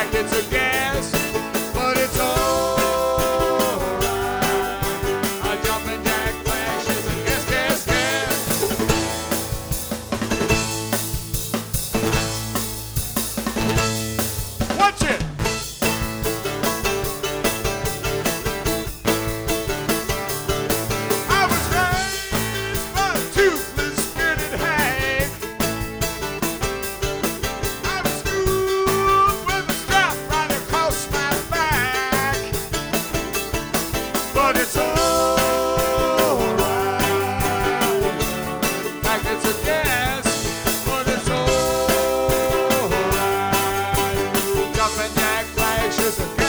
packets of gas, but it's alright. A jumping jack flashes and gas, gas, gas. Watch it! I was raised by a toothless, bearded hag. I was schooled with a strap right across my back. But it's alright. Packets of gas, but it's alright. Jumping jack flashes and